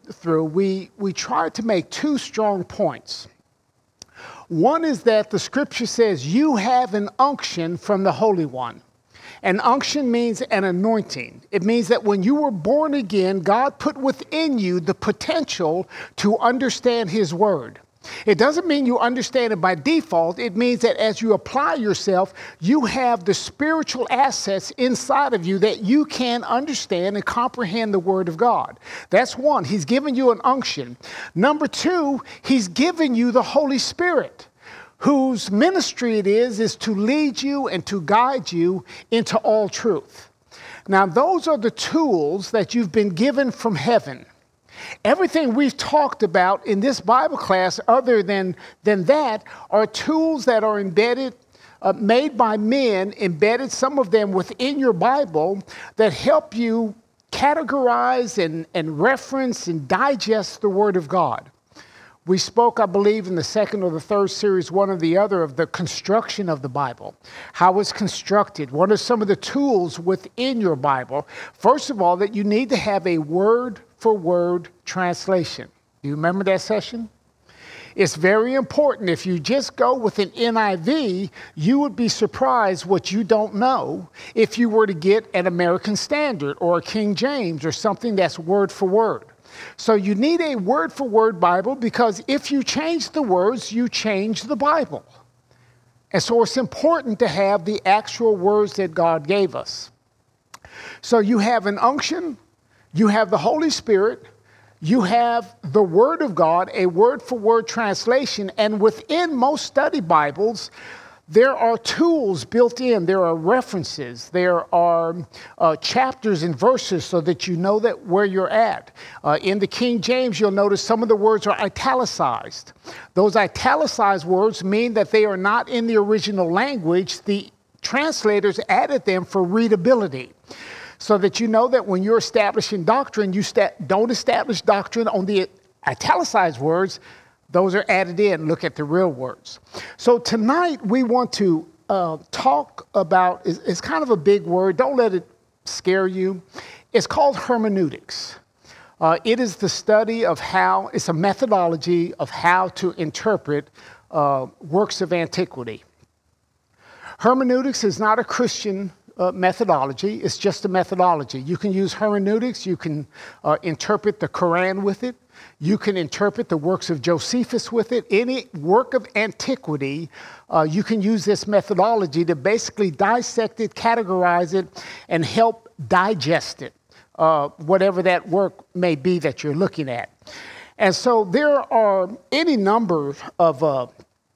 through, we tried to make two strong points. One is that the scripture says you have an unction from the Holy One. An unction means an anointing. It means that when you were born again, God put within you the potential to understand his word. It doesn't mean you understand it by default. It means that as you apply yourself, you have the spiritual assets inside of you that you can understand and comprehend the word of God. That's one. He's given you an unction. Number two, he's given you the Holy Spirit, whose ministry it is to lead you and to guide you into all truth. Now, those are the tools that you've been given from heaven. Everything we've talked about in this Bible class, other than that, are tools that are embedded, made by men, embedded, some of them within your Bible, that help you categorize and reference and digest the Word of God. We spoke, I believe, in the second or the third series, one or the other, of the construction of the Bible, how it's constructed. What are some of the tools within your Bible? First of all, that you need to have a word-for-word translation. Do you remember that session? It's very important. If you just go with an NIV, you would be surprised what you don't know if you were to get an American Standard or a King James or something that's word for word. So you need a word-for-word Bible, because if you change the words, you change the Bible. And so it's important to have the actual words that God gave us. So you have an unction, you have the Holy Spirit, you have the Word of God, a word-for-word translation, and within most study Bibles, there are tools built in. There are references. There are chapters and verses so that you know that where you're at. In the King James, you'll notice some of the words are italicized. Those italicized words mean that they are not in the original language. The translators added them for readability, so that you know that when you're establishing doctrine, you don't establish doctrine on the italicized words. Those are added in. Look at the real words. So tonight we want to talk about, it's kind of a big word. Don't let it scare you. It's called hermeneutics. It is the study of how, it's a methodology of how to interpret works of antiquity. Hermeneutics is not a Christian methodology. It's just a methodology. You can use hermeneutics. You can interpret the Quran with it. You can interpret the works of Josephus with it. Any work of antiquity, you can use this methodology to basically dissect it, categorize it, and help digest it, whatever that work may be that you're looking at. And so there are any number of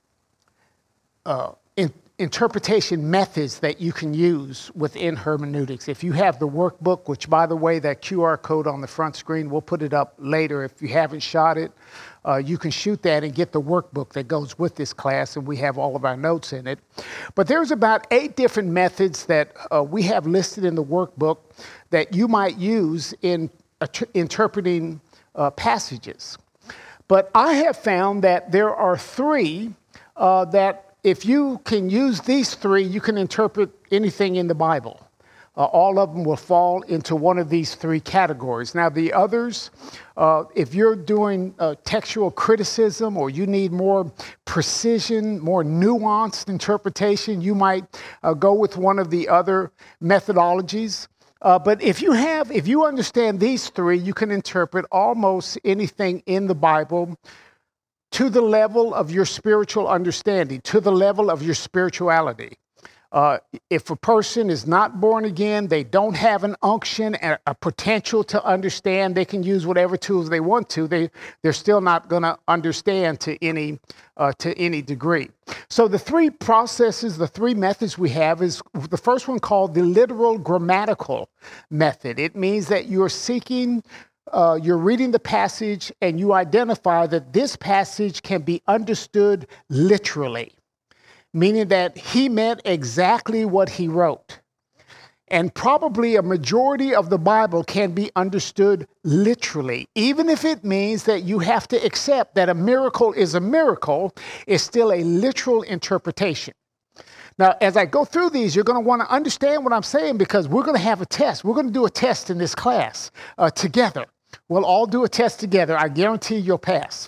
interpretation methods that you can use within hermeneutics. If you have the workbook, which, by the way, that QR code on the front screen, we'll put it up later. If you haven't shot it, you can shoot that and get the workbook that goes with this class, and we have all of our notes in it. But there's about 8 different methods that we have listed in the workbook that you might use in interpreting passages. But I have found that there are 3 that if you can use these 3, you can interpret anything in the Bible. All of them will fall into one of these 3 categories. Now, the others, if you're doing textual criticism, or you need more precision, more nuanced interpretation, you might go with one of the other methodologies. But if you understand these 3, you can interpret almost anything in the Bible to the level of your spiritual understanding, to the level of your spirituality. If a person is not born again, they don't have an unction and a potential to understand, they can use whatever tools they want to. They're still not going to understand to any degree. So the 3 processes, the 3 methods we have is the first one called the literal grammatical method. It means that you're seeking you're reading the passage and you identify that this passage can be understood literally, meaning that he meant exactly what he wrote. And probably a majority of the Bible can be understood literally, even if it means that you have to accept that a miracle is a miracle, it's still a literal interpretation. Now, as I go through these, you're going to want to understand what I'm saying, because we're going to have a test. We're going to do a test in this class together. We'll all do a test together. I guarantee you'll pass.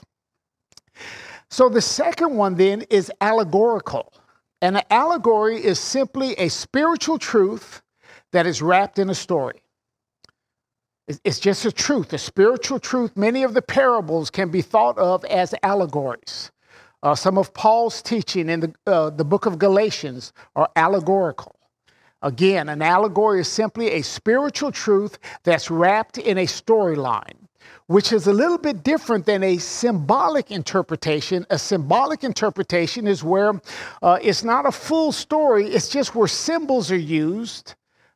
So the second one then is allegorical. And an allegory is simply a spiritual truth that is wrapped in a story. It's just a truth, a spiritual truth. Many of the parables can be thought of as allegories. Some of Paul's teaching in the book of Galatians are allegorical. Again, an allegory is simply a spiritual truth that's wrapped in a storyline, which is a little bit different than a symbolic interpretation. A symbolic interpretation is where it's not a full story, it's just where symbols are used.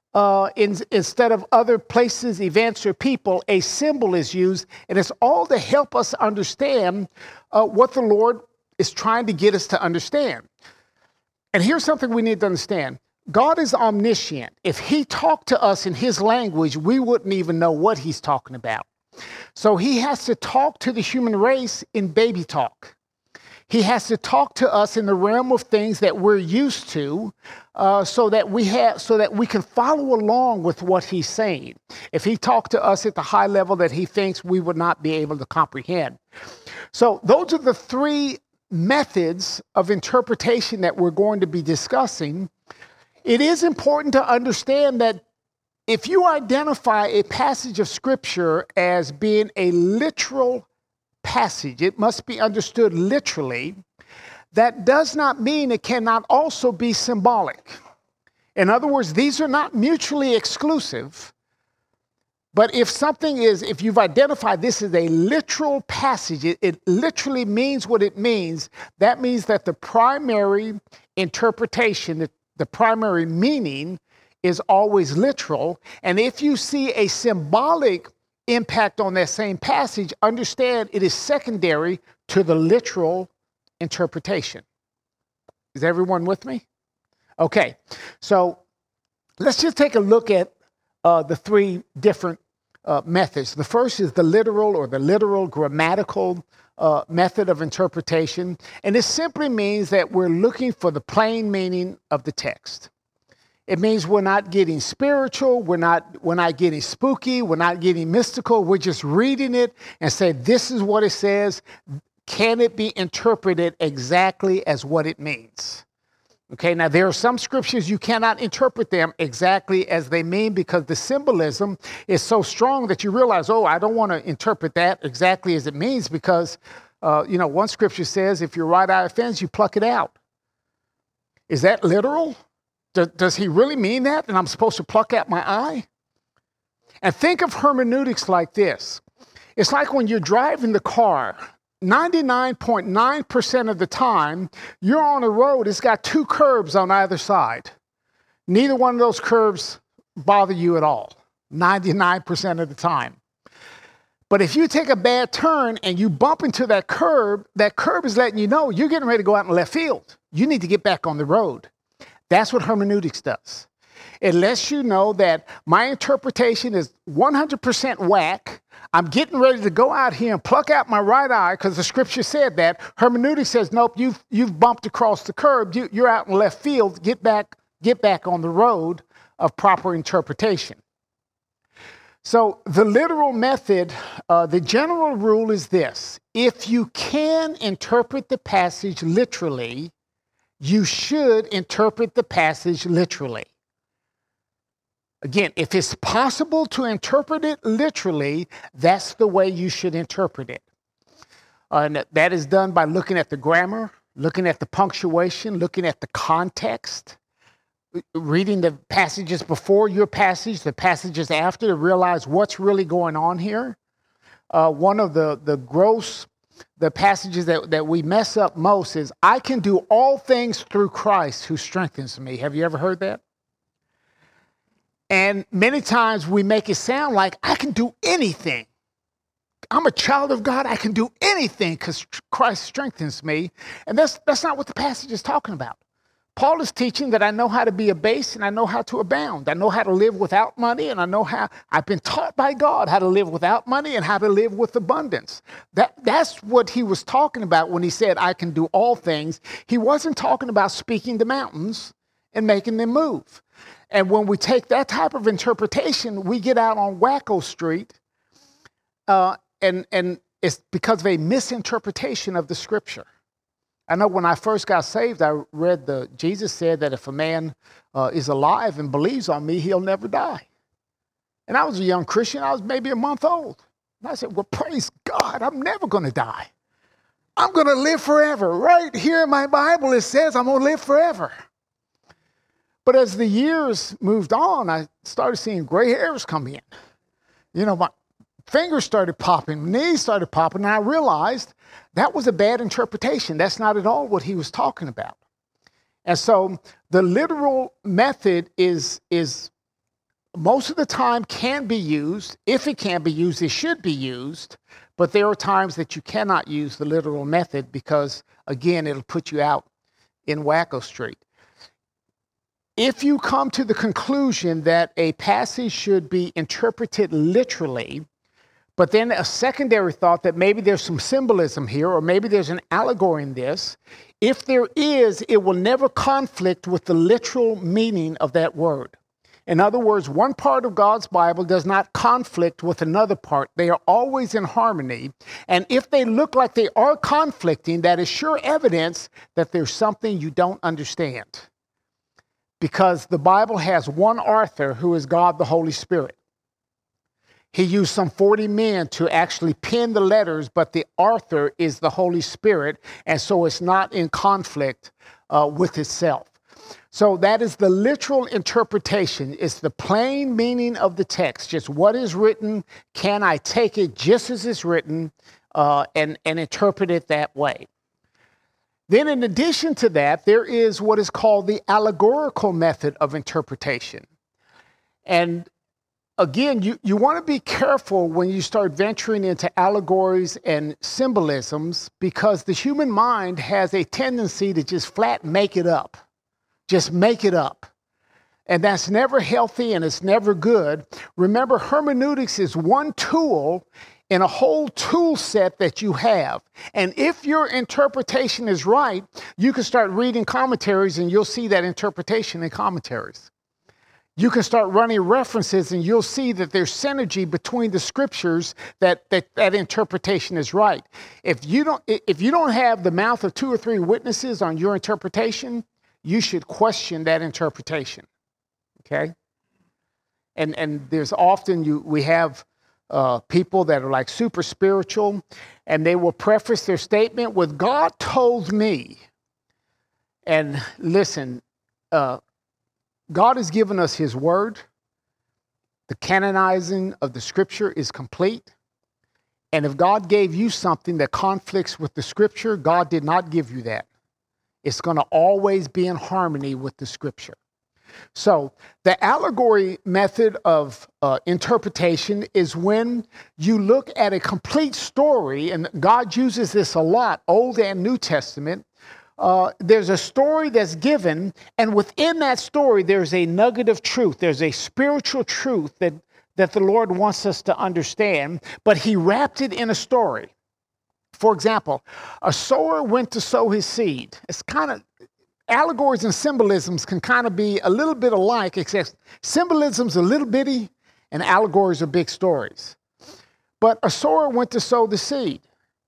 Instead of other places, events, or people, a symbol is used, and it's all to help us understand what the Lord is trying to get us to understand. And here's something we need to understand. God is omniscient. If he talked to us in his language, we wouldn't even know what he's talking about. So he has to talk to the human race in baby talk. He has to talk to us in the realm of things that we're used to, so that we can follow along with what he's saying. If he talked to us at the high level that he thinks we would not be able to comprehend. So those are the three methods of interpretation that we're going to be discussing. It is important to understand that if you identify a passage of Scripture as being a literal passage, it must be understood literally. That does not mean it cannot also be symbolic. In other words, these are not mutually exclusive. But if you've identified this as a literal passage, it literally means what it means. That means that the primary interpretation, the primary meaning is always literal. And if you see a symbolic impact on that same passage, understand it is secondary to the literal interpretation. Is everyone with me? Okay, so let's just take a look at the three different methods. The first is the literal or the literal grammatical method of interpretation. And this simply means that we're looking for the plain meaning of the text. It means we're not getting spiritual, we're not getting spooky, we're not getting mystical. We're just reading it and say, this is what it says. Can it be interpreted exactly as what it means? Okay, now there are some scriptures you cannot interpret them exactly as they mean because the symbolism is so strong that you realize, I don't want to interpret that exactly as it means because, one scripture says, if your right eye offends, you pluck it out. Is that literal? Does he really mean that? And I'm supposed to pluck out my eye? And think of hermeneutics like this. It's like when you're driving the car, 99.9% of the time, you're on a road, it's got two curbs on either side. Neither one of those curbs bother you at all, 99% of the time. But if you take a bad turn and you bump into that curb is letting you know you're getting ready to go out in left field. You need to get back on the road. That's what hermeneutics does. It lets you know that my interpretation is 100% whack. I'm getting ready to go out here and pluck out my right eye because the scripture said that. Hermeneutics says, nope, you've bumped across the curb. You're out in left field. Get back on the road of proper interpretation. So the literal method, the general rule is this. If you can interpret the passage literally, you should interpret the passage literally. Again, if it's possible to interpret it literally, that's the way you should interpret it. And that is done by looking at the grammar, looking at the punctuation, looking at the context, reading the passages before your passage, the passages after to realize what's really going on here. One of the passages that we mess up most is, I can do all things through Christ who strengthens me. Have you ever heard that? And many times we make it sound like I can do anything. I'm a child of God. I can do anything because Christ strengthens me. And that's not what the passage is talking about. Paul is teaching that I know how to be abased and I know how to abound. I know how to live without money and I know how I've been taught by God how to live without money and how to live with abundance. That's what he was talking about when he said, I can do all things. He wasn't talking about speaking to mountains and making them move. And when we take that type of interpretation, we get out on Wacko Street and it's because of a misinterpretation of the scripture. I know when I first got saved, I read Jesus said that if a man is alive and believes on me, he'll never die. And I was a young Christian. I was maybe a month old. And I said, well, praise God, I'm never going to die. I'm going to live forever. Right here in my Bible, it says I'm going to live forever. But as the years moved on, I started seeing gray hairs come in. You know, my fingers started popping, knees started popping, and I realized that was a bad interpretation. That's not at all what he was talking about. And so the literal method is most of the time can be used. If it can be used, it should be used. But there are times that you cannot use the literal method because, again, it'll put you out in Wacko Street. If you come to the conclusion that a passage should be interpreted literally, but then a secondary thought that maybe there's some symbolism here, or maybe there's an allegory in this, if there is, it will never conflict with the literal meaning of that word. In other words, one part of God's Bible does not conflict with another part. They are always in harmony. And if they look like they are conflicting, that is sure evidence that there's something you don't understand. Because the Bible has one author who is God the Holy Spirit. He used some 40 men to actually pen the letters, but the author is the Holy Spirit, and so it's not in conflict with itself. So that is the literal interpretation. It's the plain meaning of the text. Just what is written, can I take it just as it's written and interpret it that way? Then in addition to that, there is what is called the allegorical method of interpretation. And again, you want to be careful when you start venturing into allegories and symbolisms because the human mind has a tendency to just flat make it up. Just make it up. And that's never healthy and it's never good. Remember, hermeneutics is one tool in a whole tool set that you have. And if your interpretation is right, you can start reading commentaries and you'll see that interpretation in commentaries. You can start running references and you'll see that there's synergy between the scriptures that interpretation is right. If you don't have the mouth of 2 or 3 witnesses on your interpretation, you should question that interpretation. Okay? And there's often we have people that are like super spiritual, and they will preface their statement with, God told me. And listen, God has given us his word. The canonizing of the scripture is complete. And if God gave you something that conflicts with the scripture, God did not give you that. It's going to always be in harmony with the scripture. So the allegory method of interpretation is when you look at a complete story, and God uses this a lot, Old and New Testament. There's a story that's given, and within that story, there's a nugget of truth. There's a spiritual truth that the Lord wants us to understand, but he wrapped it in a story. For example, a sower went to sow his seed. It's kind of, allegories and symbolisms can kind of be a little bit alike, except symbolisms are little bitty and allegories are big stories. But a sower went to sow the seed.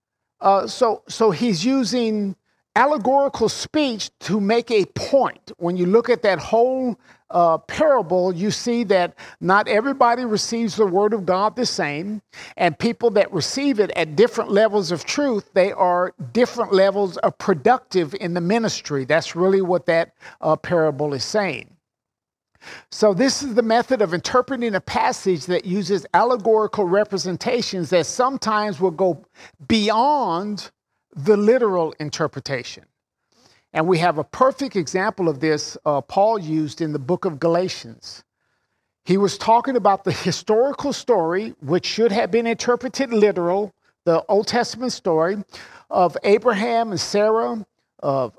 So he's using allegorical speech to make a point. When you look at that whole parable, you see that not everybody receives the word of God the same, and people that receive it at different levels of truth, they are different levels of productive in the ministry. That's really what that parable is saying. So this is the method of interpreting a passage that uses allegorical representations that sometimes will go beyond the literal interpretation. And we have a perfect example of this Paul used in the book of Galatians. He was talking about the historical story, which should have been interpreted literal, the Old Testament story of Abraham and Sarah, of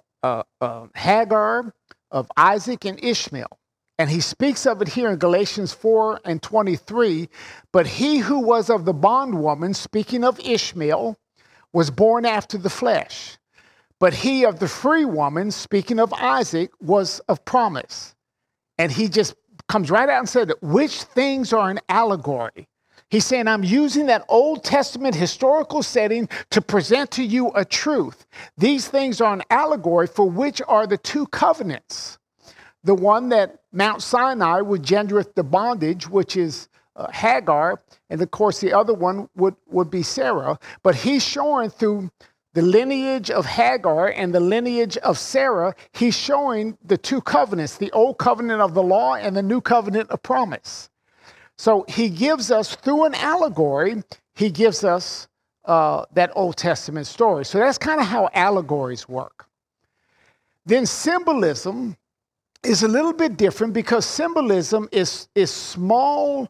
Hagar, of Isaac and Ishmael. And he speaks of it here in Galatians 4:23. But he who was of the bondwoman, speaking of Ishmael, was born after the flesh. But he of the free woman, speaking of Isaac, was of promise. And he just comes right out and said, which things are an allegory? He's saying, I'm using that Old Testament historical setting to present to you a truth. These things are an allegory for which are the two covenants. The one that Mount Sinai would gendereth the bondage, which is Hagar, and of course the other one would be Sarah. But he's showing through the lineage of Hagar and the lineage of Sarah, he's showing the two covenants, the old covenant of the law and the new covenant of promise. So he gives us, through an allegory, he gives us that Old Testament story. So that's kind of how allegories work. Then symbolism is a little bit different because symbolism is small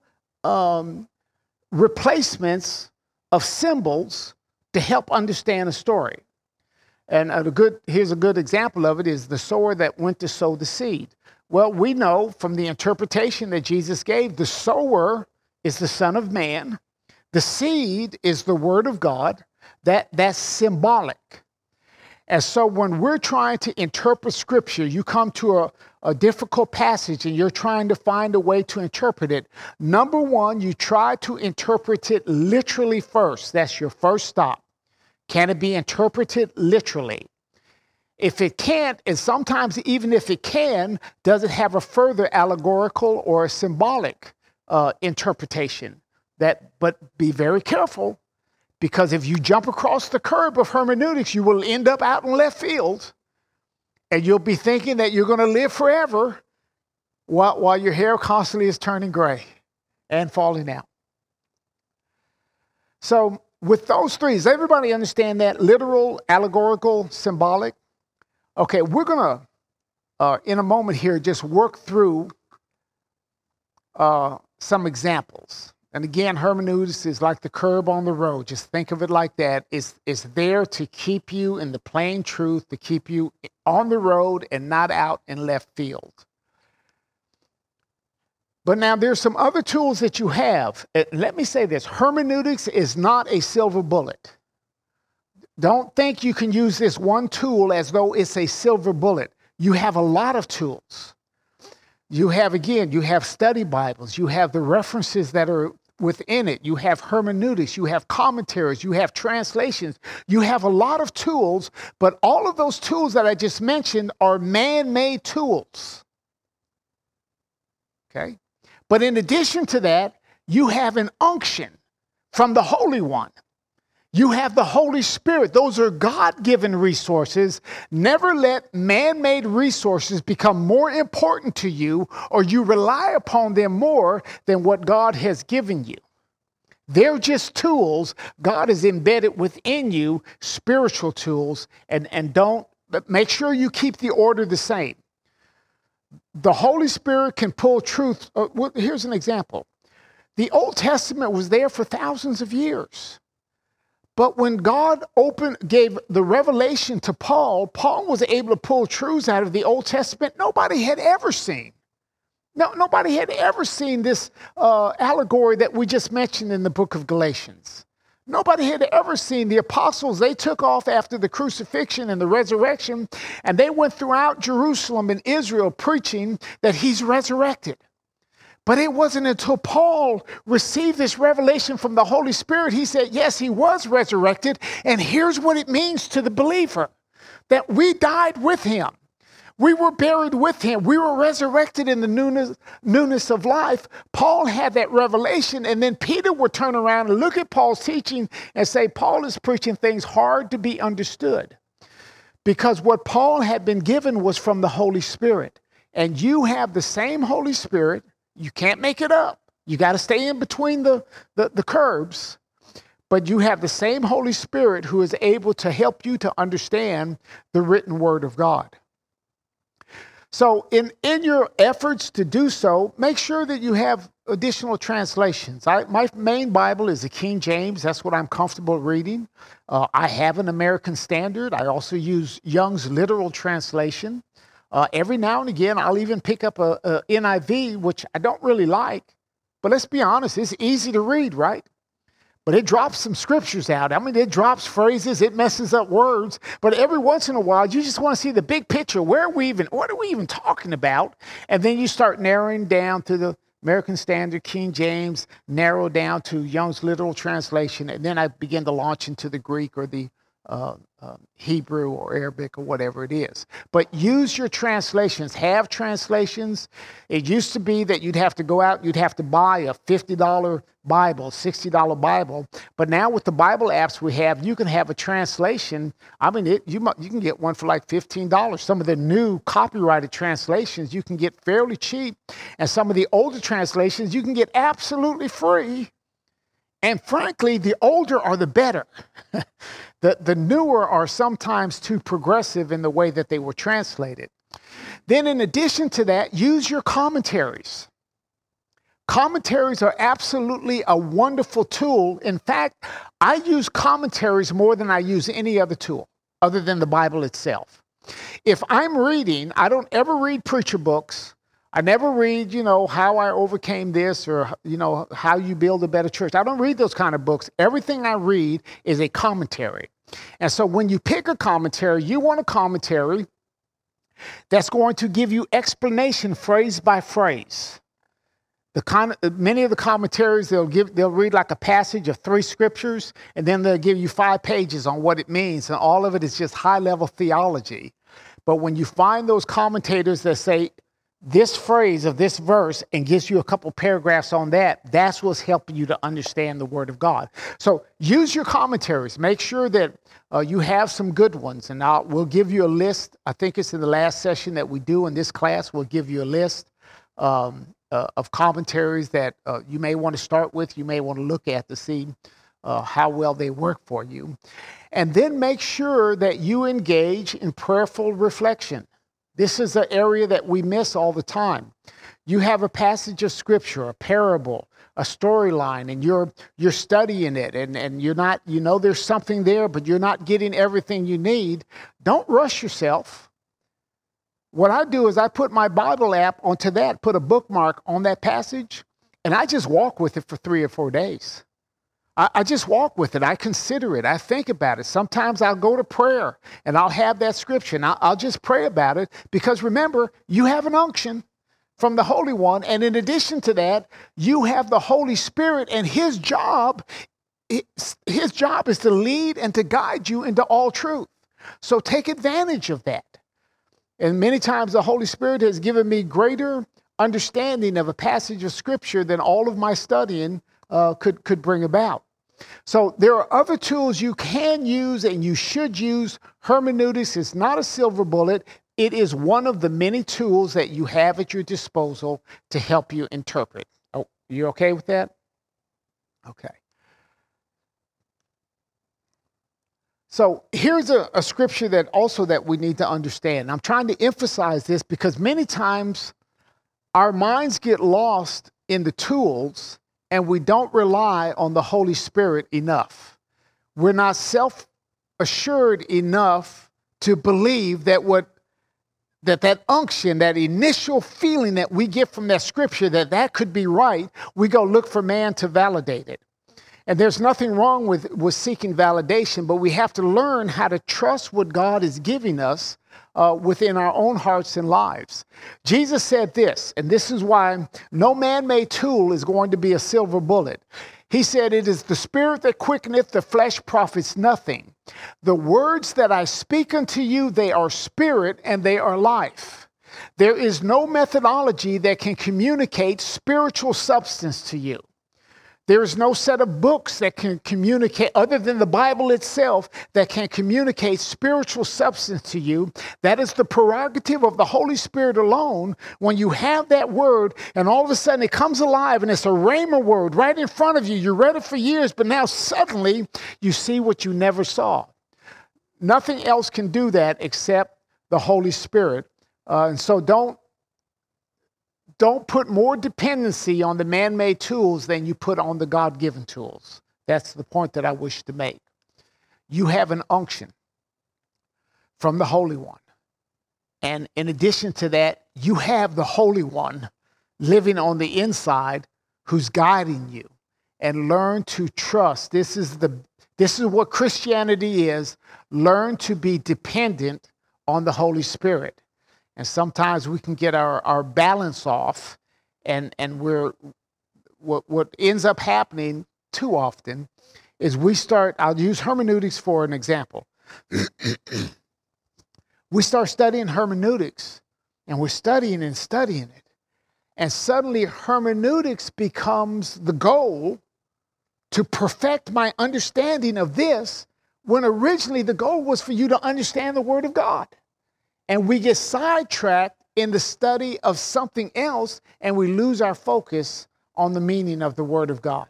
replacements of symbols to help understand a story. And here's a good example of it is the sower that went to sow the seed. Well, we know from the interpretation that Jesus gave, the sower is the Son of Man. The seed is the Word of God. That's symbolic. And so when we're trying to interpret Scripture, you come to a difficult passage and you're trying to find a way to interpret it. Number one, you try to interpret it literally first. That's your first stop. Can it be interpreted literally? If it can't, and sometimes even if it can, does it have a further allegorical or a symbolic interpretation? But be very careful, because if you jump across the curb of hermeneutics, you will end up out in left field, and you'll be thinking that you're going to live forever while your hair constantly is turning gray and falling out. So with those three, does everybody understand that? Literal, allegorical, symbolic? Okay, we're going to, in a moment here, just work through some examples. And again, hermeneutics is like the curb on the road. Just think of it like that. It's there to keep you in the plain truth, to keep you on the road and not out in left field. But now there's some other tools that you have. Let me say this. Hermeneutics is not a silver bullet. Don't think you can use this one tool as though it's a silver bullet. You have a lot of tools. You have study Bibles. You have the references that are within it. You have hermeneutics. You have commentaries. You have translations. You have a lot of tools, but all of those tools that I just mentioned are man-made tools. Okay? But in addition to that, you have an unction from the Holy One. You have the Holy Spirit. Those are God-given resources. Never let man-made resources become more important to you or you rely upon them more than what God has given you. They're just tools. God has embedded within you spiritual tools, and don't make sure you keep the order the same. The Holy Spirit can pull truth. Here's an example. The Old Testament was there for thousands of years. But when God gave the revelation to Paul, Paul was able to pull truths out of the Old Testament nobody had ever seen. Nobody had ever seen this allegory that we just mentioned in the book of Galatians. Nobody had ever seen the apostles. They took off after the crucifixion and the resurrection, and they went throughout Jerusalem and Israel preaching that he's resurrected. But it wasn't until Paul received this revelation from the Holy Spirit, he said, yes, he was resurrected. And here's what it means to the believer, that we died with him. We were buried with him. We were resurrected in the newness of life. Paul had that revelation. And then Peter would turn around and look at Paul's teaching and say, Paul is preaching things hard to be understood. Because what Paul had been given was from the Holy Spirit. And you have the same Holy Spirit. You can't make it up. You got to stay in between the curbs. But you have the same Holy Spirit who is able to help you to understand the written word of God. So in your efforts to do so, make sure that you have additional translations. My main Bible is the King James. That's what I'm comfortable reading. I have an American Standard. I also use Young's Literal Translation. Every now and again, I'll even pick up a NIV, which I don't really like. But let's be honest, it's easy to read, right? But it drops some scriptures out. I mean, it drops phrases, it messes up words. But every once in a while, you just want to see the big picture. What are we even talking about? And then you start narrowing down to American Standard, King James, narrow down to Young's Literal Translation, and then I begin to launch into the Greek or the Hebrew or Arabic or whatever it is. But use your translations. Have translations. It used to be that you'd have to go out, you'd have to buy a $50 Bible, $60 Bible. But now with the Bible apps we have, you can have a translation. I mean, you can get one for like $15. Some of the new copyrighted translations you can get fairly cheap. And some of the older translations you can get absolutely free. And frankly, the older are the better. The newer are sometimes too progressive in the way that they were translated. Then in addition to that, use your commentaries. Commentaries are absolutely a wonderful tool. In fact, I use commentaries more than I use any other tool other than the Bible itself. If I'm reading, I don't ever read preacher books. I never read, how I overcame this or, how you build a better church. I don't read those kind of books. Everything I read is a commentary. And so when you pick a commentary, you want a commentary that's going to give you explanation phrase by phrase. Many of the commentaries, they'll read like a passage of 3 scriptures, and then they'll give you 5 pages on what it means. And all of it is just high-level theology. But when you find those commentators that say, this phrase of this verse and gives you a couple paragraphs on that, that's what's helping you to understand the Word of God. So use your commentaries. Make sure that you have some good ones. And we'll give you a list. I think it's in the last session that we do in this class. We'll give you a list of commentaries that you may want to start with, you may want to look at to see how well they work for you. And then make sure that you engage in prayerful reflection. This is an area that we miss all the time. You have a passage of scripture, a parable, a storyline, and you're studying it, and you're not, there's something there, but you're not getting everything you need. Don't rush yourself. What I do is I put my Bible app onto that, put a bookmark on that passage, and I just walk with it for 3 or 4 days. I just walk with it. I consider it. I think about it. Sometimes I'll go to prayer and I'll have that scripture and I'll just pray about it because remember, you have an unction from the Holy One. And in addition to that, you have the Holy Spirit and his job is to lead and to guide you into all truth. So take advantage of that. And many times the Holy Spirit has given me greater understanding of a passage of scripture than all of my studying could bring about. So there are other tools you can use and you should use. Hermeneutics is not a silver bullet. It is one of the many tools that you have at your disposal to help you interpret. Oh, you okay with that? Okay. So here's a scripture that we need to understand. I'm trying to emphasize this because many times our minds get lost in the tools and we don't rely on the Holy Spirit enough. We're not self-assured enough to believe that that unction, that initial feeling that we get from that scripture, that could be right, we go look for man to validate it. And there's nothing wrong with seeking validation, but we have to learn how to trust what God is giving us within our own hearts and lives. Jesus said this, and this is why no man-made tool is going to be a silver bullet. He said, "It is the spirit that quickeneth, the flesh profits nothing. The words that I speak unto you, they are spirit and they are life." There is no methodology that can communicate spiritual substance to you. There is no set of books that can communicate, other than the Bible itself, that can communicate spiritual substance to you. That is the prerogative of the Holy Spirit alone. When you have that word and all of a sudden it comes alive and it's a rhema word right in front of you. You read it for years, but now suddenly you see what you never saw. Nothing else can do that except the Holy Spirit. And so don't put more dependency on the man-made tools than you put on the God-given tools. That's the point that I wish to make. You have an unction from the Holy One. And in addition to that, you have the Holy One living on the inside who's guiding you. And learn to trust. This is what Christianity is. Learn to be dependent on the Holy Spirit. And sometimes we can get our balance off And what ends up happening too often is I'll use hermeneutics for an example. We start studying hermeneutics, and we're studying it. And suddenly hermeneutics becomes the goal to perfect my understanding of this, when originally the goal was for you to understand the Word of God. And we get sidetracked in the study of something else, and we lose our focus on the meaning of the Word of God.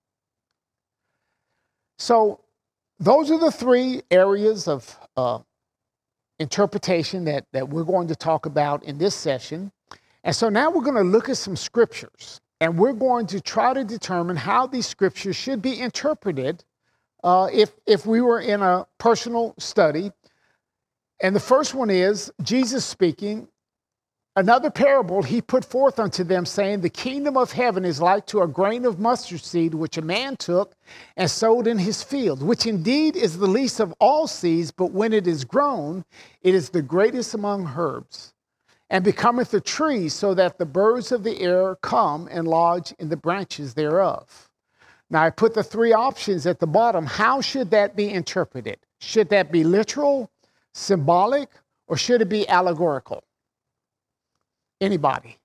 So those are the three areas of interpretation that we're going to talk about in this session. And so now we're going to look at some scriptures, and we're going to try to determine how these scriptures should be interpreted if we were in a personal study. And the first one is Jesus speaking. Another parable he put forth unto them, saying, the kingdom of heaven is like to a grain of mustard seed, which a man took and sowed in his field, which indeed is the least of all seeds, but when it is grown, it is the greatest among herbs, and becometh a tree, so that the birds of the air come and lodge in the branches thereof. Now I put the three options at the bottom. How should that be interpreted? Should that be literal, symbolic, or should it be allegorical? Anybody?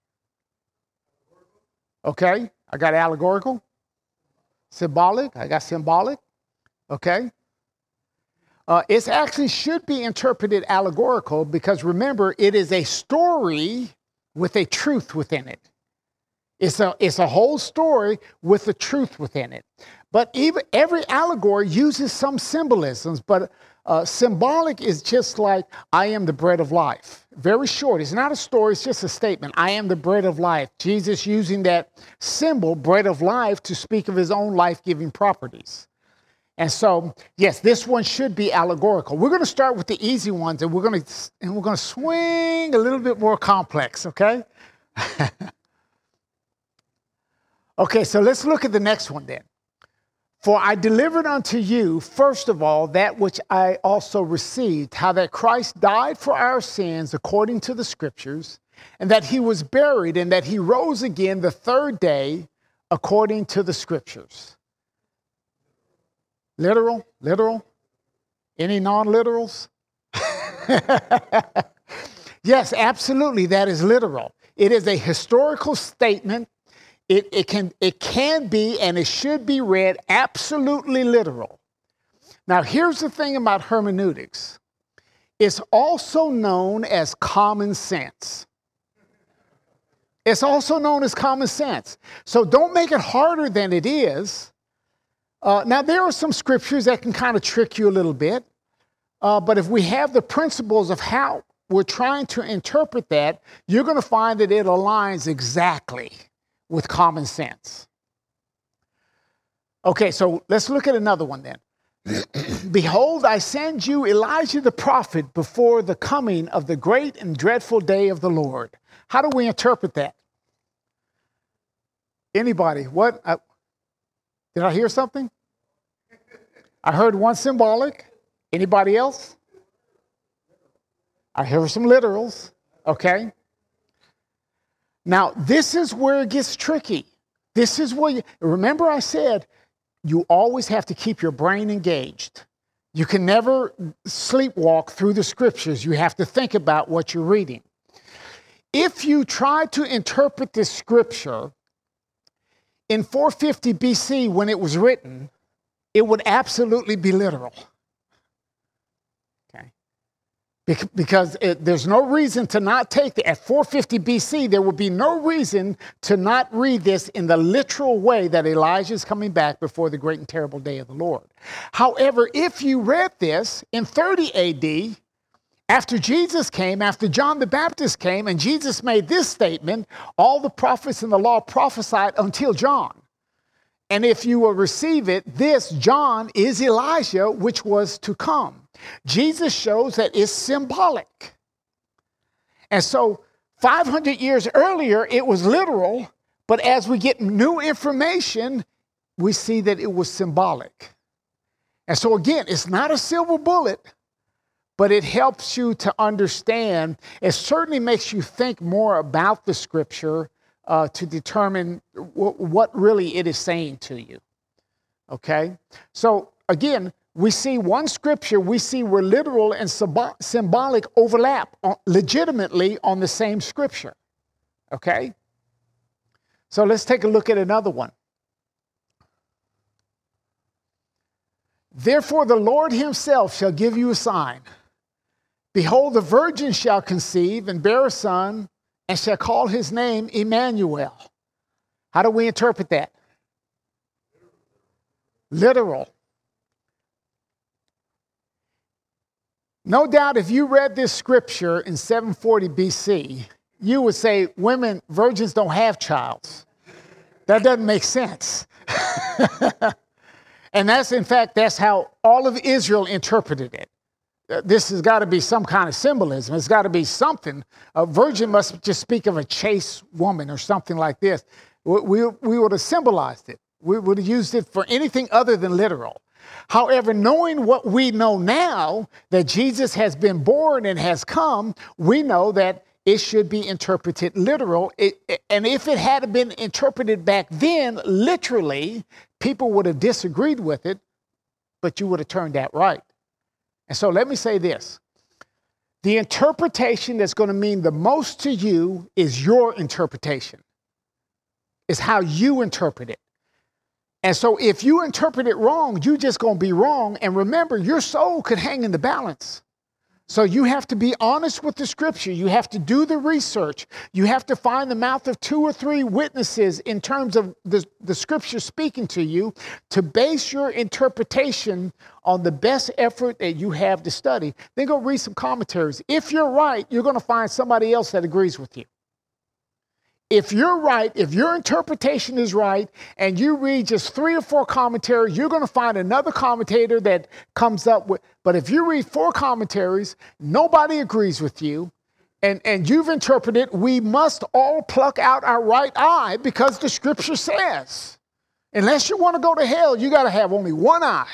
Okay, I got allegorical. Symbolic, I got symbolic. Okay. It actually should be interpreted allegorical, because remember, it is a story with a truth within it. It's a whole story with a truth within it. But every allegory uses some symbolisms, but symbolic is just like, I am the bread of life. Very short. It's not a story, it's just a statement. I am the bread of life. Jesus using that symbol, bread of life, to speak of his own life-giving properties. And so, yes, this one should be allegorical. We're going to start with the easy ones, and we're going to swing a little bit more complex, okay? Okay, so let's look at the next one then. For I delivered unto you, first of all, that which I also received, how that Christ died for our sins according to the Scriptures, and that he was buried, and that he rose again the third day according to the Scriptures. Literal? Literal? Any non-literals? Yes, absolutely, that is literal. It is a historical statement. It can be, and it should be read absolutely literal. Now, here's the thing about hermeneutics. It's also known as common sense. It's also known as common sense. So don't make it harder than it is. Now, there are some scriptures that can kind of trick you a little bit. But if we have the principles of how we're trying to interpret that, you're going to find that it aligns exactly with common sense. Okay, so let's look at another one then. Behold, I send you Elijah the prophet before the coming of the great and dreadful day of the Lord. How do we interpret that? Anybody? What? Did I hear something? I heard one symbolic. Anybody else? I heard some literals. Okay. Now, this is where it gets tricky. This is where remember I said, you always have to keep your brain engaged. You can never sleepwalk through the scriptures. You have to think about what you're reading. If you try to interpret this scripture in 450 BC when it was written, it would absolutely be literal. Because there's no reason to not take it. At 450 BC, there would be no reason to not read this in the literal way that Elijah is coming back before the great and terrible day of the Lord. However, if you read this in 30 AD, after Jesus came, after John the Baptist came, and Jesus made this statement, all the prophets in the law prophesied until John. And if you will receive it, this John is Elijah, which was to come. Jesus shows that it's symbolic. And so 500 years earlier, it was literal, but as we get new information, we see that it was symbolic. And so again, it's not a silver bullet, but it helps you to understand. It certainly makes you think more about the scripture, to determine what really it is saying to you. Okay? So again, we see one scripture, we see where literal and symbolic overlap legitimately on the same scripture. Okay? So let's take a look at another one. Therefore the Lord himself shall give you a sign. Behold, the virgin shall conceive and bear a son, and shall call his name Emmanuel. How do we interpret that? Literal. No doubt if you read this scripture in 740 BC, you would say, virgins don't have childs. That doesn't make sense. And that's how all of Israel interpreted it. This has got to be some kind of symbolism. It's got to be something. A virgin must just speak of a chaste woman or something like this. We would have symbolized it. We would have used it for anything other than literal. However, knowing what we know now, that Jesus has been born and has come, we know that it should be interpreted literal. And if it had been interpreted back then literally, people would have disagreed with it, but you would have turned that right. And so let me say this. The interpretation that's going to mean the most to you is your interpretation. It's how you interpret it. And so if you interpret it wrong, you're just going to be wrong. And remember, your soul could hang in the balance. So you have to be honest with the scripture. You have to do the research. You have to find the mouth of 2 or 3 witnesses in terms of the scripture speaking to you to base your interpretation on the best effort that you have to study. Then go read some commentaries. If you're right, you're going to find somebody else that agrees with you. If you're right, if your interpretation is right, and you read just 3 or 4 commentaries, you're going to find another commentator that comes up with, but if you read 4 commentaries, nobody agrees with you, and you've interpreted, we must all pluck out our right eye because the scripture says, unless you want to go to hell, you got to have only one eye.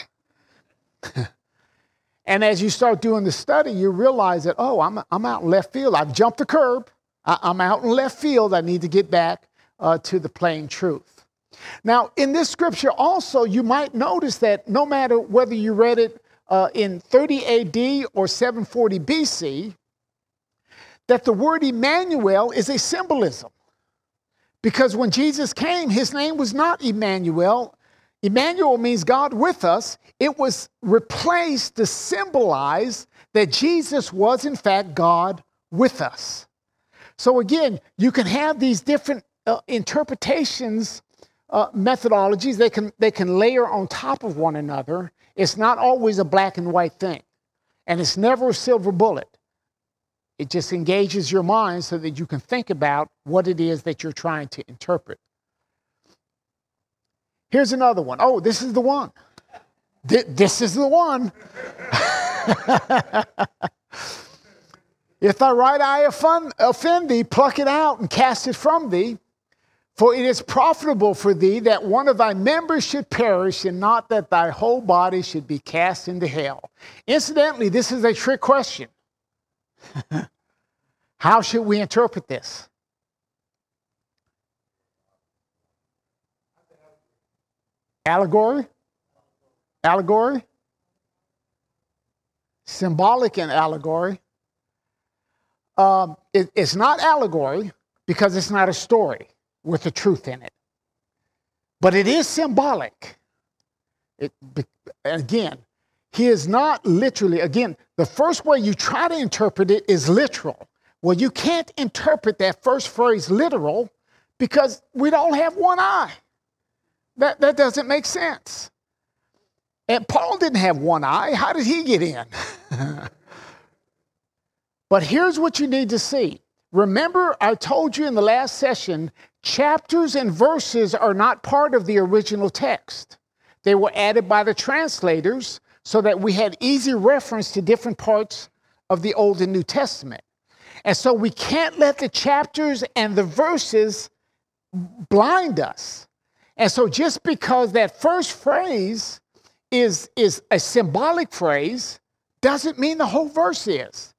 And as you start doing the study, you realize that, I'm out in left field. I've jumped the curb. I'm out in left field. I need to get back to the plain truth. Now, in this scripture also, you might notice that no matter whether you read it in 30 AD or 740 BC, that the word Emmanuel is a symbolism. Because when Jesus came, his name was not Emmanuel. Emmanuel means God with us. It was replaced to symbolize that Jesus was, in fact, God with us. So again, you can have these different interpretations, methodologies. They can layer on top of one another. It's not always a black and white thing. And it's never a silver bullet. It just engages your mind so that you can think about what it is that you're trying to interpret. Here's another one. Oh, this is the one. This is the one. If thy right eye offend thee, pluck it out and cast it from thee. For it is profitable for thee that one of thy members should perish, and not that thy whole body should be cast into hell. Incidentally, this is a trick question. How should we interpret this? Allegory? Allegory? Symbolic and allegory. It's not allegory because it's not a story with the truth in it. But it is symbolic. Again, he is not literally, again, the first way you try to interpret it is literal. Well, you can't interpret that first phrase literal because we'd all have one eye. That doesn't make sense. And Paul didn't have one eye. How did he get in? But here's what you need to see. Remember, I told you in the last session, chapters and verses are not part of the original text. They were added by the translators so that we had easy reference to different parts of the Old and New Testament. And so we can't let the chapters and the verses blind us. And so just because that first phrase is a symbolic phrase doesn't mean the whole verse is.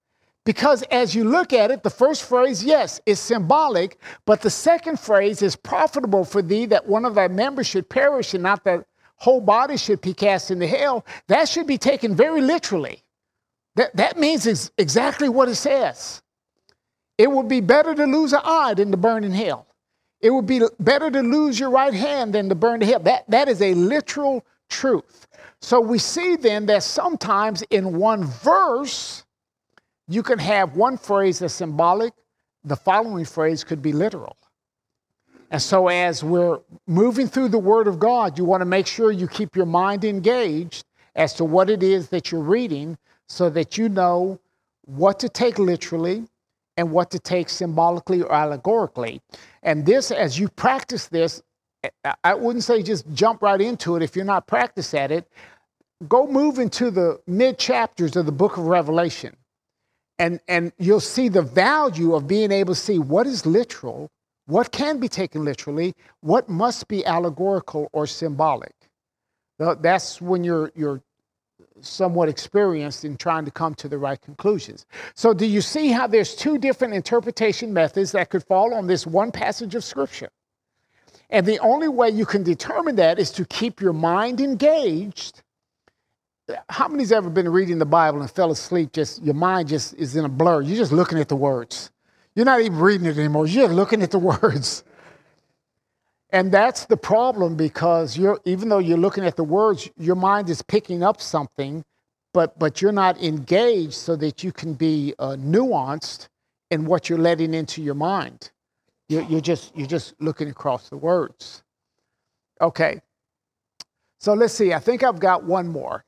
Because as you look at it, the first phrase, yes, is symbolic, but the second phrase is profitable for thee that one of thy members should perish and not that whole body should be cast into hell. That should be taken very literally. That means exactly what it says. It would be better to lose an eye than to burn in hell. It would be better to lose your right hand than to burn in hell. That is a literal truth. So we see then that sometimes in one verse, you can have one phrase that's symbolic. The following phrase could be literal. And so as we're moving through the Word of God, you want to make sure you keep your mind engaged as to what it is that you're reading so that you know what to take literally and what to take symbolically or allegorically. And this, as you practice this, I wouldn't say just jump right into it if you're not practiced at it. Go move into the mid-chapters of the book of Revelation. And you'll see the value of being able to see what is literal, what can be taken literally, what must be allegorical or symbolic. That's when you're somewhat experienced in trying to come to the right conclusions. So do you see how there's two different interpretation methods that could fall on this one passage of Scripture? And the only way you can determine that is to keep your mind engaged. How many's ever been reading the Bible and fell asleep, your mind just is in a blur? You're just looking at the words. You're not even reading it anymore. You're just looking at the words. And that's the problem because even though you're looking at the words, your mind is picking up something, but you're not engaged so that you can be nuanced in what you're letting into your mind. You're just looking across the words. Okay. So let's see. I think I've got one more.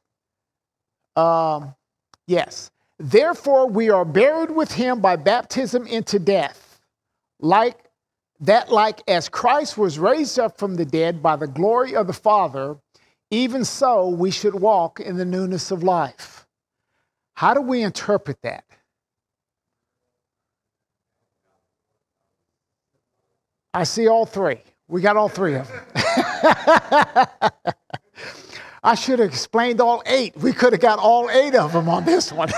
Yes. Therefore, we are buried with him by baptism into death, like as Christ was raised up from the dead by the glory of the Father, even so we should walk in the newness of life. How do we interpret that? I see all three. We got all three of them. I should have explained all 8. We could have got all 8 of them on this one.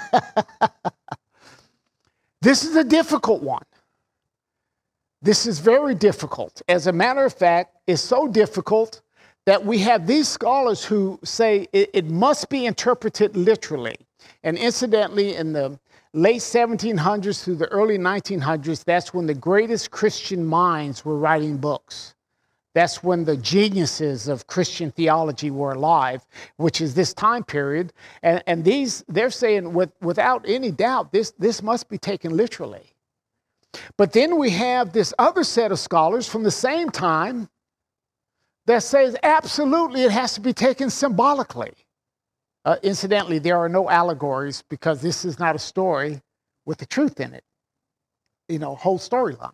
This is a difficult one. This is very difficult. As a matter of fact, it's so difficult that we have these scholars who say it must be interpreted literally. And incidentally, in the late 1700s through the early 1900s, that's when the greatest Christian minds were writing books. That's when the geniuses of Christian theology were alive, which is this time period. And they're saying without any doubt, this must be taken literally. But then we have this other set of scholars from the same time that says absolutely it has to be taken symbolically. Incidentally, there are no allegories because this is not a story with the truth in it. Whole storyline.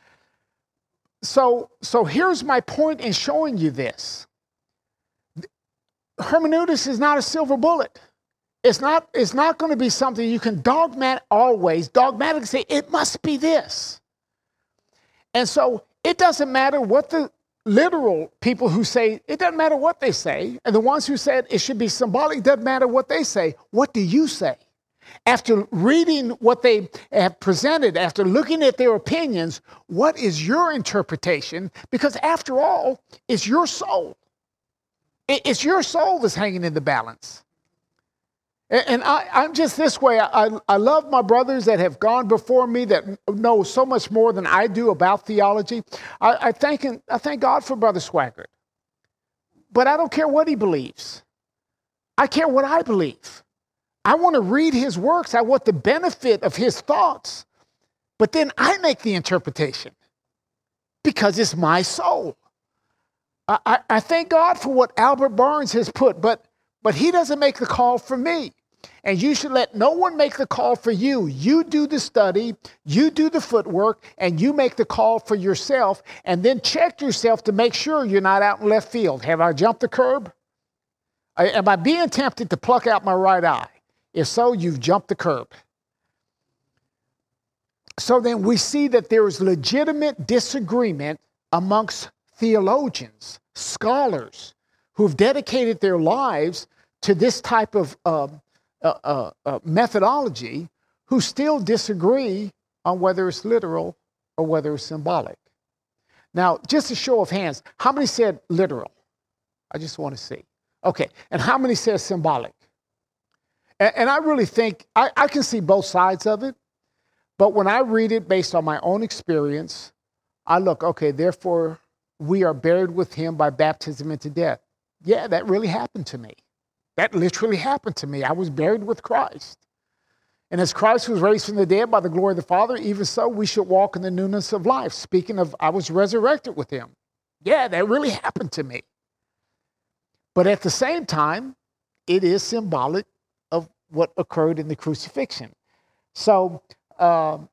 So here's my point in showing you this. Hermeneutics is not a silver bullet. It's not going to be something you can dogmatically say, it must be this. And so it doesn't matter what the literal people who say, it doesn't matter what they say, and the ones who said it should be symbolic, it doesn't matter what they say. What do you say? After reading what they have presented, after looking at their opinions, what is your interpretation? Because after all, it's your soul. It's your soul that's hanging in the balance. And I'm just this way. I love my brothers that have gone before me that know so much more than I do about theology. I thank God for Brother Swaggart. But I don't care what he believes. I care what I believe. I want to read his works. I want the benefit of his thoughts. But then I make the interpretation because it's my soul. I thank God for what Albert Barnes has put, but he doesn't make the call for me. And you should let no one make the call for you. You do the study, you do the footwork, and you make the call for yourself, and then check yourself to make sure you're not out in left field. Have I jumped the curb? Am I being tempted to pluck out my right eye? If so, you've jumped the curb. So then we see that there is legitimate disagreement amongst theologians, scholars, who've dedicated their lives to this type of methodology, who still disagree on whether it's literal or whether it's symbolic. Now, just a show of hands, how many said literal? I just want to see. Okay, and how many said symbolic? And I really think, I can see both sides of it, but when I read it based on my own experience, I look, okay, therefore we are buried with him by baptism into death. Yeah, that really happened to me. That literally happened to me. I was buried with Christ. And as Christ was raised from the dead by the glory of the Father, even so we should walk in the newness of life. Speaking of, I was resurrected with him. Yeah, that really happened to me. But at the same time, it is symbolic of what occurred in the crucifixion. So the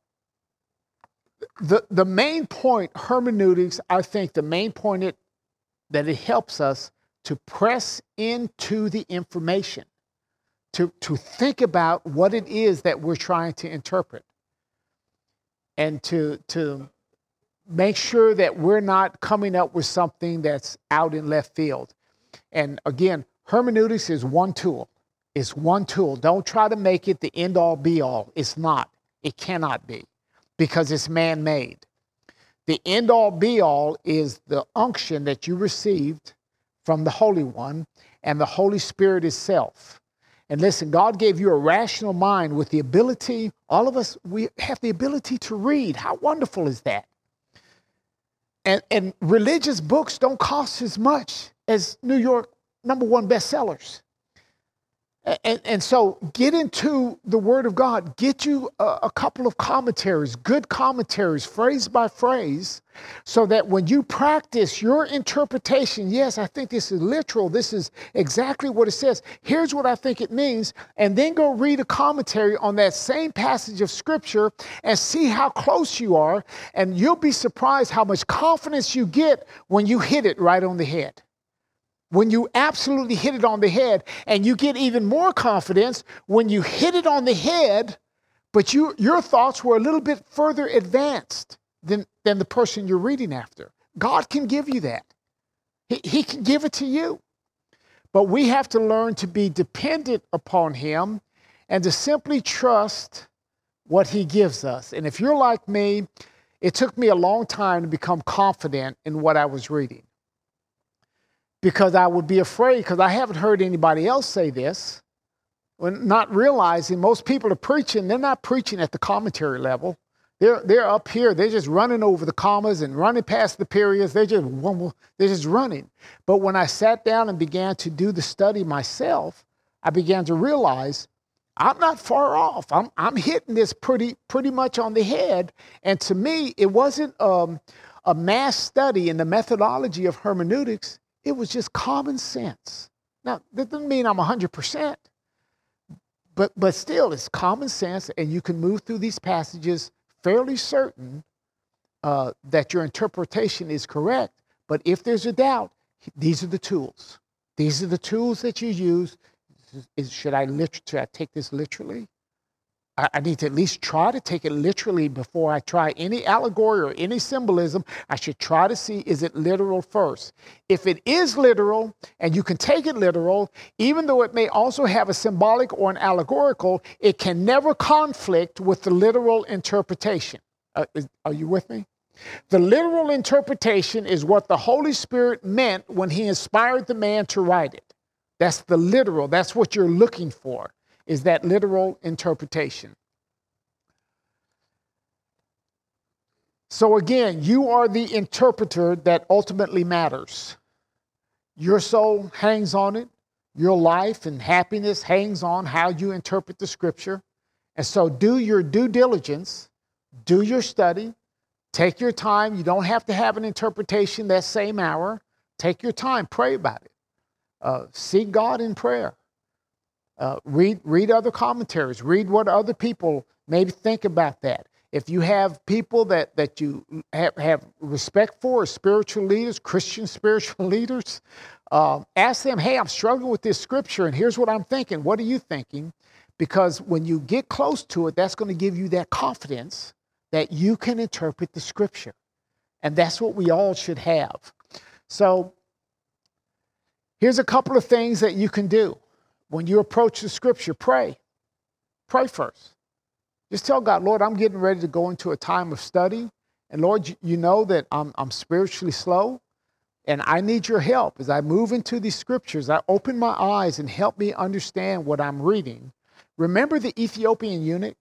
main point, hermeneutics, I think the main point that it helps us to press into the information, to think about what it is that we're trying to interpret, and to make sure that we're not coming up with something that's out in left field. And again, hermeneutics is one tool. It's one tool. Don't try to make it the end-all, be-all. It's not. It cannot be, because it's man-made. The end-all, be-all is the unction that you received from the Holy One and the Holy Spirit itself. And listen, God gave you a rational mind with the ability, all of us, we have the ability to read. How wonderful is that? And religious books don't cost as much as New York #1 bestsellers. And so get into the Word of God. Get you a couple of commentaries, good commentaries, phrase by phrase, so that when you practice your interpretation, yes, I think this is literal. This is exactly what it says. Here's what I think it means. And then go read a commentary on that same passage of Scripture and see how close you are. And you'll be surprised how much confidence you get when you hit it right on the head. When you absolutely hit it on the head, and you get even more confidence when you hit it on the head, but your thoughts were a little bit further advanced than the person you're reading after. God can give you that. He can give it to you. But we have to learn to be dependent upon him and to simply trust what he gives us. And if you're like me, it took me a long time to become confident in what I was reading, because I would be afraid, because I haven't heard anybody else say this, when not realizing most people are preaching, they're not preaching at the commentary level. They're up here, they're just running over the commas and running past the periods, they're just running. But when I sat down and began to do the study myself, I began to realize I'm not far off. I'm hitting this pretty much on the head. And to me, it wasn't a mass study in the methodology of hermeneutics. It was just common sense. Now, that doesn't mean I'm 100%, but still, it's common sense, and you can move through these passages fairly certain that your interpretation is correct. But if there's a doubt, these are the tools. These are the tools that you use. Should I take this literally? I need to at least try to take it literally before I try any allegory or any symbolism. I should try to see, is it literal first? If it is literal, and you can take it literal, even though it may also have a symbolic or an allegorical, it can never conflict with the literal interpretation. Are you with me? The literal interpretation is what the Holy Spirit meant when he inspired the man to write it. That's the literal. That's what you're looking for, is that literal interpretation. So again, you are the interpreter that ultimately matters. Your soul hangs on it. Your life and happiness hangs on how you interpret the Scripture. And so do your due diligence, do your study, take your time. You don't have to have an interpretation that same hour. Take your time, pray about it. Seek God in prayer. Read other commentaries. Read what other people maybe think about that. If you have people that you have respect for, as spiritual leaders, Christian spiritual leaders, ask them, hey, I'm struggling with this scripture, and here's what I'm thinking. What are you thinking? Because when you get close to it, that's going to give you that confidence that you can interpret the scripture. And that's what we all should have. So here's a couple of things that you can do. When you approach the scripture, pray. Pray first. Just tell God, Lord, I'm getting ready to go into a time of study. And Lord, you know that I'm spiritually slow. And I need your help as I move into these scriptures. I open my eyes and help me understand what I'm reading. Remember the Ethiopian eunuch?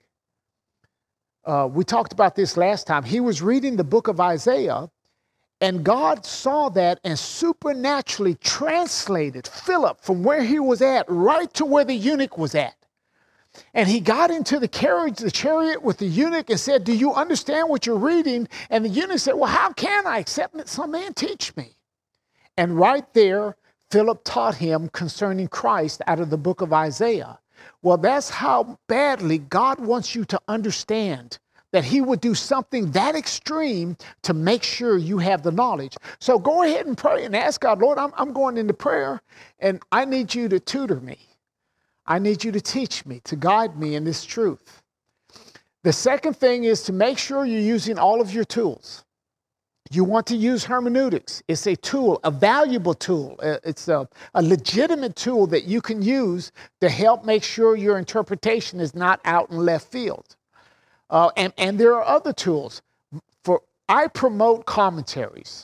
We talked about this last time. He was reading the book of Isaiah, and God saw that and supernaturally translated Philip from where he was at right to where the eunuch was at. And he got into the chariot with the eunuch and said, do you understand what you're reading? And the eunuch said, well, how can I except that some man teach me? And right there, Philip taught him concerning Christ out of the book of Isaiah. Well, that's how badly God wants you to understand that he would do something that extreme to make sure you have the knowledge. So go ahead and pray and ask God, Lord, I'm going into prayer, and I need you to tutor me. I need you to teach me, to guide me in this truth. The second thing is to make sure you're using all of your tools. You want to use hermeneutics. It's a tool, a valuable tool. It's a legitimate tool that you can use to help make sure your interpretation is not out in left field. And there are other tools. I promote commentaries.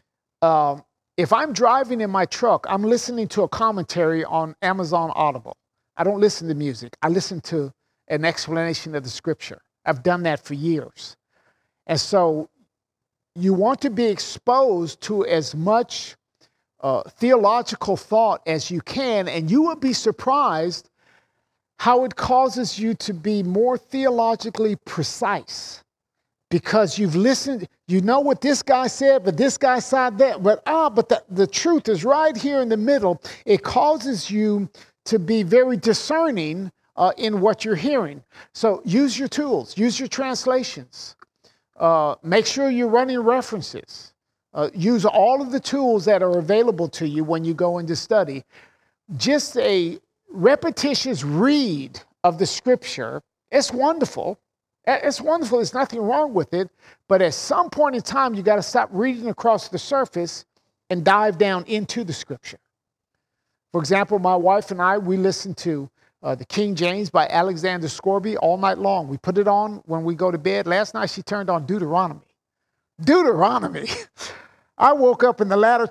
If I'm driving in my truck, I'm listening to a commentary on Amazon Audible. I don't listen to music. I listen to an explanation of the scripture. I've done that for years. And so you want to be exposed to as much theological thought as you can, and you will be surprised how it causes you to be more theologically precise because you've listened, you know what this guy said, but this guy said that, but the truth is right here in the middle. It causes you to be very discerning in what you're hearing. So use your tools, use your translations. Make sure you're running references. Use all of the tools that are available to you when you go into study. Just a repetitious read of the scripture, it's wonderful. It's wonderful. There's nothing wrong with it. But at some point in time, you got to stop reading across the surface and dive down into the scripture. For example, my wife and I, we listen to the King James by Alexander Scourby all night long. We put it on when we go to bed. Last night, she turned on Deuteronomy. Deuteronomy. I woke up in the latter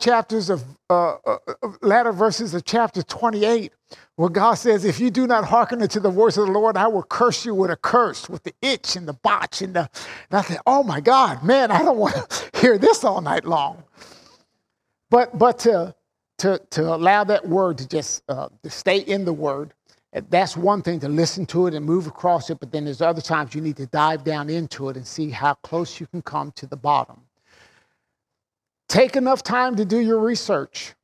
verses of chapter 28, where God says, if you do not hearken unto the voice of the Lord, I will curse you with a curse, with the itch and the botch. And I think, oh my God, man, I don't want to hear this all night long. But to allow that word to just to stay in the word, that's one thing, to listen to it and move across it. But then there's other times you need to dive down into it and see how close you can come to the bottom. Take enough time to do your research.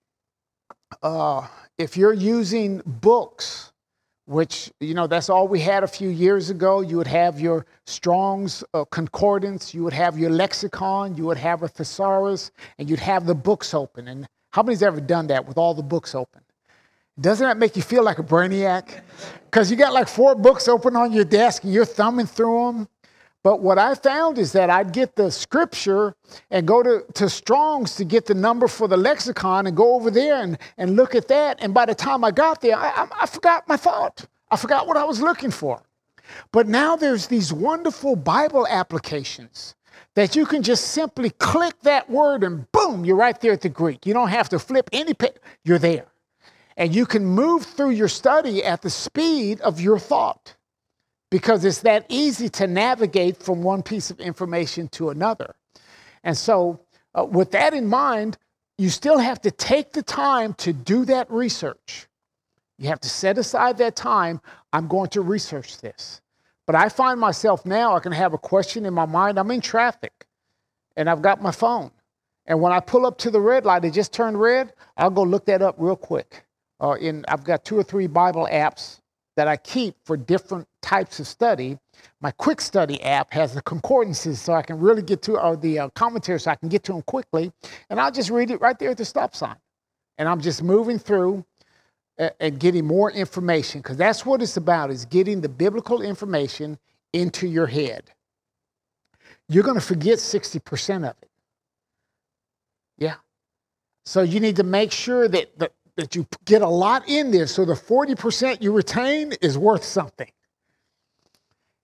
If you're using books, which, that's all we had a few years ago, you would have your Strong's Concordance, you would have your lexicon, you would have a thesaurus, and you'd have the books open. And how many's ever done that with all the books open? Doesn't that make you feel like a brainiac? Because you got like 4 books open on your desk and you're thumbing through them. But what I found is that I'd get the scripture and go to Strong's to get the number for the lexicon and go over there and look at that. And by the time I got there, I forgot my thought. I forgot what I was looking for. But now there's these wonderful Bible applications that you can just simply click that word and boom, you're right there at the Greek. You don't have to flip any page. You're there. And you can move through your study at the speed of your thought, because it's that easy to navigate from one piece of information to another. And so with that in mind, you still have to take the time to do that research. You have to set aside that time. I'm going to research this. But I find myself now, I can have a question in my mind. I'm in traffic and I've got my phone. And when I pull up to the red light, it just turned red, I'll go look that up real quick. I've got 2 or 3 Bible apps that I keep for different types of study. My Quick Study app has the concordances so I can really get to, or the commentaries so I can get to them quickly. And I'll just read it right there at the stop sign. And I'm just moving through and getting more information, because that's what it's about, is getting the biblical information into your head. You're going to forget 60% of it. Yeah. So you need to make sure that you get a lot in there so the 40% you retain is worth something.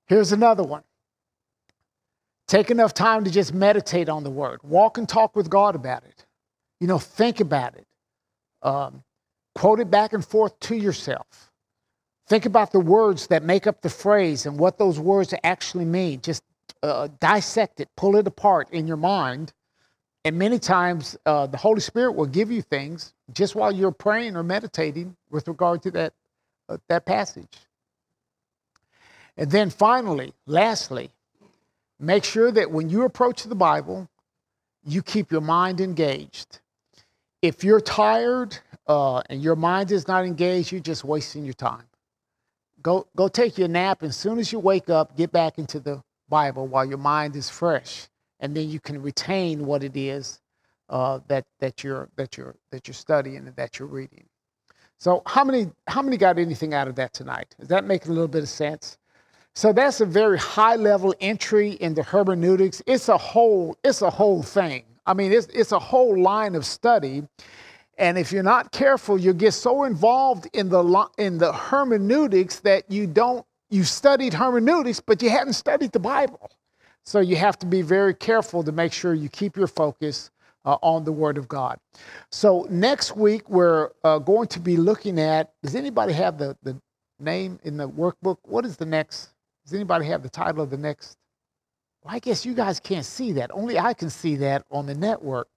Here's another one. Take enough time to just meditate on the word. Walk and talk with God about it. Think about it. Quote it back and forth to yourself. Think about the words that make up the phrase and what those words actually mean. Just dissect it, pull it apart in your mind. And many times the Holy Spirit will give you things just while you're praying or meditating with regard to that passage. And then finally, lastly, make sure that when you approach the Bible, you keep your mind engaged. If you're tired and your mind is not engaged, you're just wasting your time. Go take your nap, and as soon as you wake up, get back into the Bible while your mind is fresh, and then you can retain what it is that you're studying and that you're reading. So how many got anything out of that tonight? Does that make a little bit of sense? So that's a very high level entry into hermeneutics. It's a whole thing. I mean, it's a whole line of study. And if you're not careful, you'll get so involved in the hermeneutics that you studied hermeneutics, but you hadn't studied the Bible. So you have to be very careful to make sure you keep your focus on the Word of God. So next week, we're going to be looking at, does anybody have the name in the workbook? What is the next? Does anybody have the title of the next? Well, I guess you guys can't see that. Only I can see that on the network.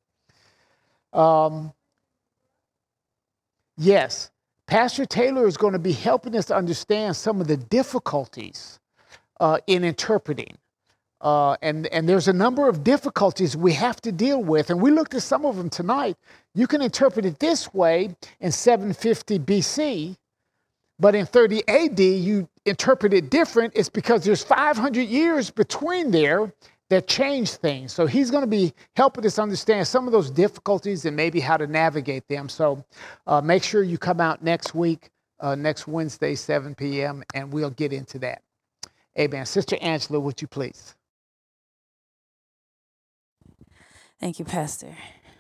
Yes, Pastor Taylor is going to be helping us to understand some of the difficulties in interpreting. And there's a number of difficulties we have to deal with, and we looked at some of them tonight. You can interpret it this way in 750 BC, but in 30 AD, you interpret it different. It's because there's 500 years between there that change things. So he's going to be helping us understand some of those difficulties and maybe how to navigate them. So make sure you come out next week, next Wednesday, 7 p.m., and we'll get into that. Amen. Sister Angela, would you please? Thank you, Pastor.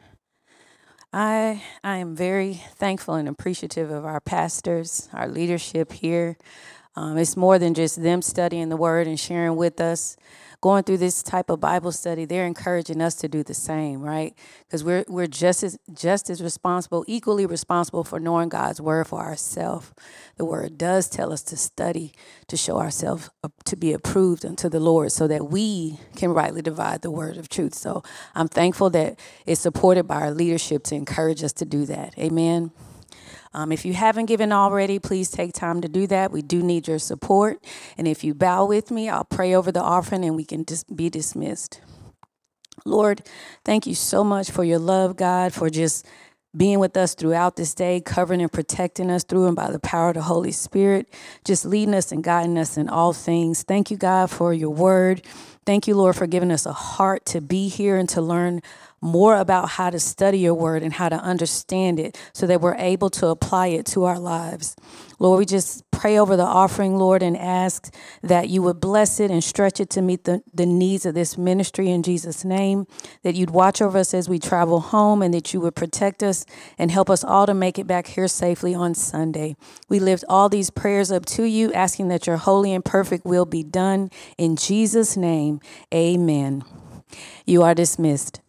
I am very thankful and appreciative of our pastors, our leadership here. It's more than just them studying the Word and sharing with us. Going through this type of Bible study, they're encouraging us to do the same, right? Because we're just as responsible, equally responsible for knowing God's Word for ourselves. The Word does tell us to study, to show ourselves to be approved unto the Lord, so that we can rightly divide the word of truth. So I'm thankful that it's supported by our leadership to encourage us to do that. Amen. If you haven't given already, please take time to do that. We do need your support. And if you bow with me, I'll pray over the offering and we can be dismissed. Lord, thank you so much for your love, God, for just being with us throughout this day, covering and protecting us through and by the power of the Holy Spirit, just leading us and guiding us in all things. Thank you, God, for your word. Thank you, Lord, for giving us a heart to be here and to learn more about how to study your word and how to understand it so that we're able to apply it to our lives. Lord, we just pray over the offering, Lord, and ask that you would bless it and stretch it to meet the needs of this ministry in Jesus' name, that you'd watch over us as we travel home, and that you would protect us and help us all to make it back here safely on Sunday. We lift all these prayers up to you, asking that your holy and perfect will be done. In Jesus' name, amen. You are dismissed.